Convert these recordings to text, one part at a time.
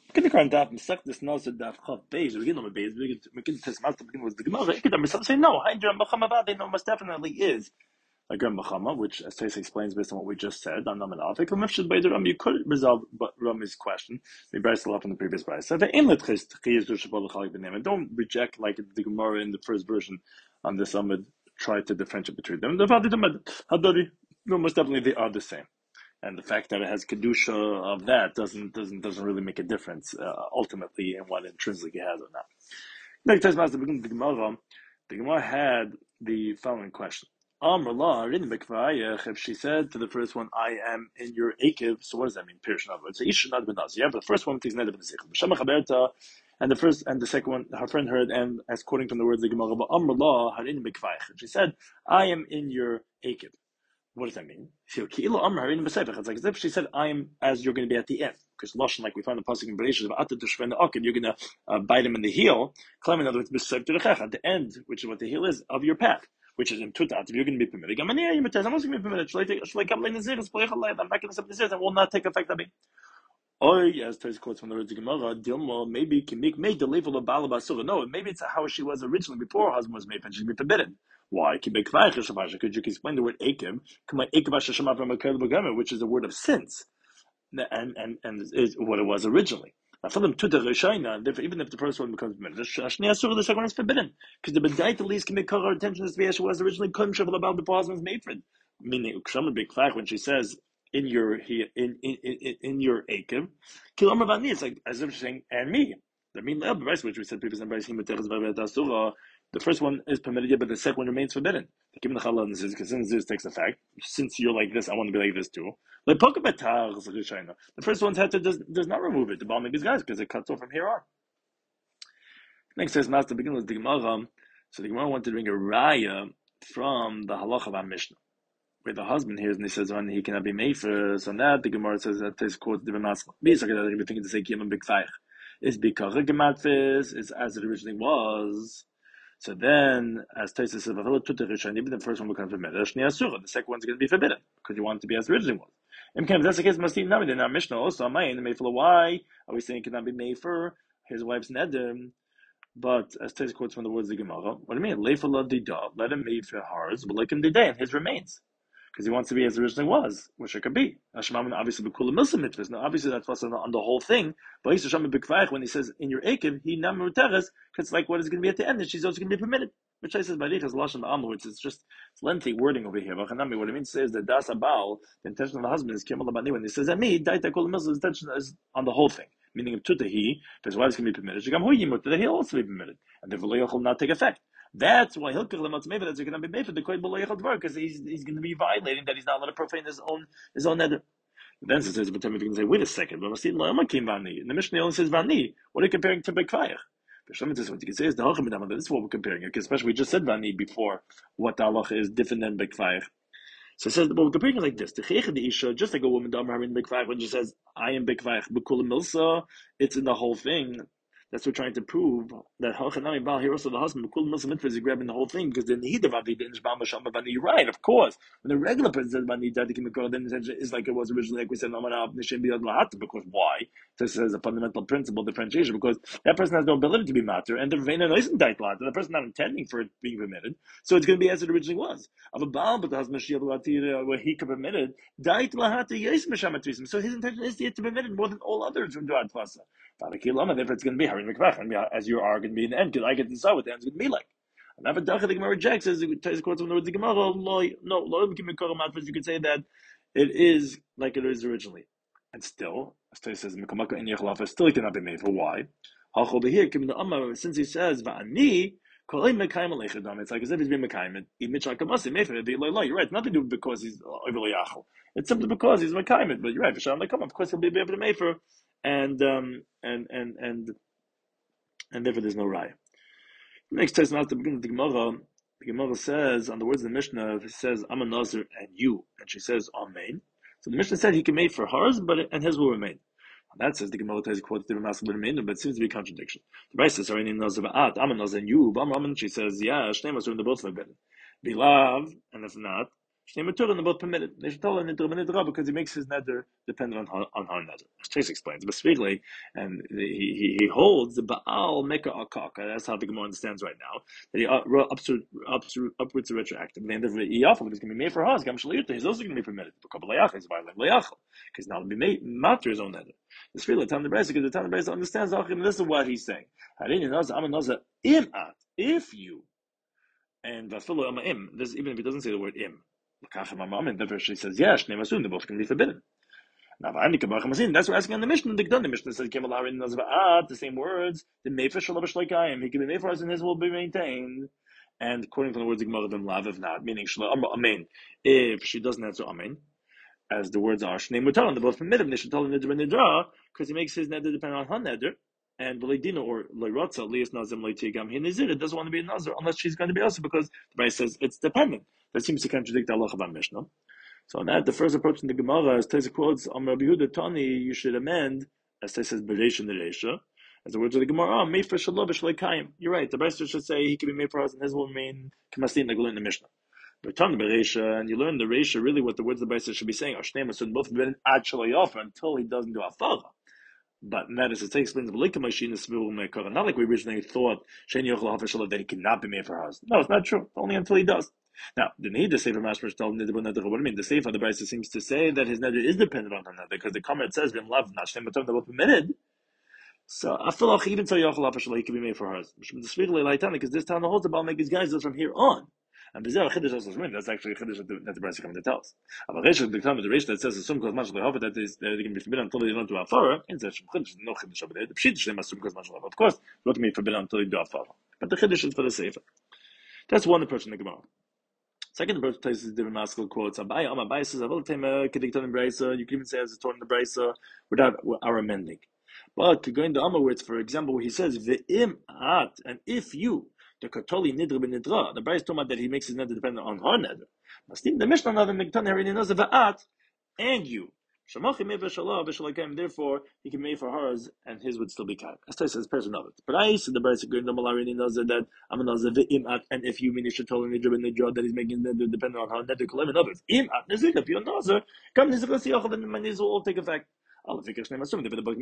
Can the current daf misach this nasa daf chav beis? We get on the beis. We can test master begin with the gemara. You could say no. Hydra machama they know most definitely is a gram machama, which as Taisa explains based on what we just said on Naman Afik. You could resolve Rami's question. We brought still up in the previous price. So don't reject like the Gemara in the first version on this Amid. Try to differentiate between them. No, most definitely they are the same. And the fact that it has kedusha of that doesn't really make a difference ultimately in what intrinsically it has or not. Next time, at the beginning of the Gemara had the following question: if she said to the first one, "I am in your akiv," so what does that mean? Pirish not so isha not benas. Yeah, but the first one takes neder b'nesichel. And the second one, her friend heard, and as quoting from the words of the Gemara, she said, "I am in your akiv." What does that mean? It's like as if she said, "I'm as you're going to be at the end." Because lashon, like we find the pasuk in Bereshit, you're going to bite him in the heel. Claiming, in other words, at the end, which is what the heel is of your path, which is in tutat. If you're going to be permitted, I'm also going to be permitted. I'm not going to accept the and will not take effect on me. Or yes, Torah quotes from the words of Gemara, Dilma, maybe Kimik made the level of Bala Basura. No, maybe it's how she was originally before her husband was made, and she'd be forbidden. Why? Could you explain the word Akim? Which is the word of sins, and is what it was originally. For them, even if the first one becomes permitted, the second one is forbidden because the bedait at least can make her attention as the was originally before the husband was made for it. Meaning, when she says in your akim, it's like as if she's saying and me. The mean which we said previously, the first one is permitted, but the second one remains forbidden. Because since this takes effect, since you're like this, I want to be like this too. The first one's head does not remove it. The Baal maybe guys because it cuts off from here on. Next says Master begin with the Gemara. So the Gemara wanted to bring a raya from the halacha of our Mishnah, where the husband hears and he says when he cannot be made for so that the Gemara says that this quote the Masla. Basically, that we're thinking to say Kiyam Big Feich is because Gematfis is as it originally was. So then, as Taisa says, even the first one becomes permitted. The second one's going to be forbidden because you want it to be as it originally was. If that's the case, must in our Mishnah also, why are we saying it cannot be made for his wife's nedim? But as Taisa quotes from the words of the Gemara, what do you mean? Let him made for hers, but like him the day, and his remains. Because he wants to be as it originally was, which it could be. Obviously, now, obviously that's also on the whole thing. But when he says in your akim, he namuteres, because like what is going to be at the end, and she's also going to be permitted. Which I says by Richas Lashon Amu, it's just lengthy wording over here. What it means is that das abal, the intention of the husband is kimal abani. When he says me, daita kol milsa, his intention is on the whole thing. Meaning if tutahi, if his wife is going to be permitted, he'll also be permitted, and therefore will not take effect. That's why he'll kill him. That's going to be made for the kohen because he's going to be violating that he's not allowed to profane his own nether. Then it says, but you can say, wait a second, but in the Mishnah only says vani. What are you comparing to bekvayach? What you can say is the hacham. This is what we're comparing it, especially we just said vani before. What the halacha is different than bekvayach. So it says, well, we're comparing it like this: the isha, just like a woman damar in bekvayach, when she says I am bekvayach b'kula milsa, it's in the whole thing. That's what we're trying to prove that Halchanami Baal here also the husband Kul Muslim is grabbing the whole thing because then he you're right, of course. When the regular person says Bani then it's like it was originally like we said because why? This is a fundamental principle differentiation because that person has no ability to be matter and the Vena isn't the person not intending for it being permitted. So it's going to be as it originally was. Of a Baal, but the husband where he could permit it, so his intention is to permit it more than all others from Duat Fasa. Therefore, it's going to be Harin Mikvach, as you are going to be in the end, because I get to decide what the end is going to be like. And after Dacha, the Gemara rejects, as it quotes from the words of the Gemara, you could say that it is like it is originally. And still, as Tais says, Mikamaka in Yechlafa, still it cannot be made. For why? Since he says, Va'ani, it's like as if he's being Mekayim. You're right, nothing to do because he's overly Yachal. It's simply because he's Mekayim. But you're right, of course he'll be able to make for and therefore there's no raya. Next test now at the beginning of the Gemara says on the words of the Mishnah, it says I'm a Nazir and you, and she says Amen. So the Mishnah said he can make for hers, and his will remain. And that says the Gemara has quoted the Ramas, but it seems to be a contradiction. The Bryce says, "Sorry, I'm a Nazir and you." She says, "Yeah, Shnei Masurim, they're both forbidden. Bilav, and if not." Shnei Matur, and they're both permitted. They should tell him Nidra because he makes his neder dependent on her neder. As Chase explains, but Svigli, and he holds the Baal Meka Akaka. That's how the Gemara understands right now. That he upwards to retroactive. The end of Iyafel is going to be made for us. Gam Shaliyuta is also going to be permitted. Because Layach is violent Layachel, because now it'll be made matter his own neder. The Svigli Tam the Brisa, because the Tam the Brisa understands Achim. This is what he's saying. If you. And Vasfilo Amaim, this even if he doesn't say the word im. The verse says, yes, they're both can be forbidden. Now, that's what we're asking on the Mishnah. The Mishnah says, the same words, the Mefer Shalav Shleikayim, he can be made for us and his will be maintained. And according to the words of Gemara, then lav, if not, meaning Amen. If she doesn't answer Amen, as the words are, Shnei Mutar, and they're both permitted, they should tell him Nidra, because he makes his neder depend on her neder. And B'leidina or Leirotza, Lias Nazim Leitigam Hinizir, it doesn't want to be a Nazir unless she's going to be also because the Bryce says it's dependent. That seems to contradict the Allah of Mishnah. So on that, the first approach in the Gemara, as Teza quotes, Rabbi Yehuda Tani, you should amend, as Teza says, Bereisha Nereisha, as the words of the Gemara, made for Shalom B'Shleikayim. You're right, the Bryce should say he can be made for us and his will remain Kamasin, like we learn in the Mishnah. But Tani Bereisha, and you learn the Reisha, really what the words of the Bryce should be saying, Ashneim Asun, both been actually offer until he doesn't do Afara. But that is, it explains not like we originally thought that he cannot be made for us. No, it's not true. Only until he does. Now, the need to say for Mashmash tell what do you mean? The Sefer the Brisa seems to say that his neder is dependent on another because the comment says "V'im lav nashtem b'tom they're both permitted." So I feel like even so he can be made for hers. Because this town holds about make his guys from here on. And that's actually a chiddush that the Brisa comes to tell us. But the time of the Reish that says assume because much like that is they can be forbidden until they don't do afara. In such chiddush, no chiddush over there. The pshit is they must assume because much like of course not to be forbidden until they do afara. But the chiddush is for the sefer. That's one approach in the Gemara. Second approach places different maskal quotes. Abai says I will take a kedikton in Brisa. You can even say as a torn in the Brisa without our amending. But to go into Amma words, for example, where he says ve'im at and if you. The Katoli Nidra Nidra. The Bryce talking about that he makes his neder dependent on her neder. The Mishnah now the Miktan already knows va'at and you. Therefore, he can make for hers and his would still be kind. As I says, person of it. But I said the Bryce going to already knows that I'm not the at and if you mean you should tell him Nidra that he's making neder dependent on her neder. Kolam and others. Im at Nizir. If you're Nazir, come Nizir Siyachov and my Nizir will all take effect. Like actually the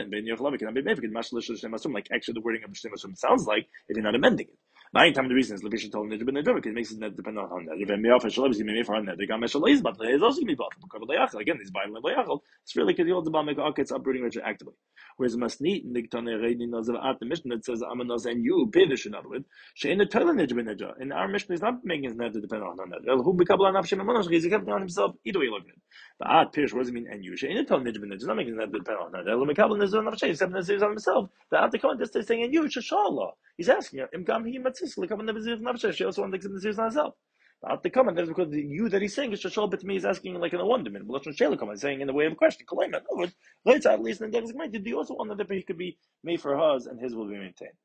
wording of Shnei Masum sounds like if you're not amending it. Nine times the reason is Levisha told him because it makes it depend on that. If I'm off Shalom, he may for that. The Gamesh Shalom, but it's also going to be bought from Layachal. Again, he's buying Layachal. It's really because he holds the Baal Meka it's uprooting retroactively. Whereas Masnit in the Ketane Reidin Nazav at the Mishnah that says Amanaz and you Pedish in other words. Shein the Toilet Nidra. In our Mishnah is not making his net to depend on that. Who become an Avshem Amanos? He's kept on himself. Either way, look at it. The Ad Pirish, what does it mean? And you Shein the Toilet Nidra. It's not making his net to depend on that. El Mekabel Nizar Navshay, except Nazir on himself. The Ad the comment is saying and you Shashallah. He's asking her, Imkam he matzis, like I'm in the Nazir Navshay. She also wants to Nazir on herself. At the comment, that's because the you that he's saying is Shashal, but to me he's asking like in a wonderment. But he's saying in the way of a question. At least in the Did you also want that he could be made for hers and his will be maintained?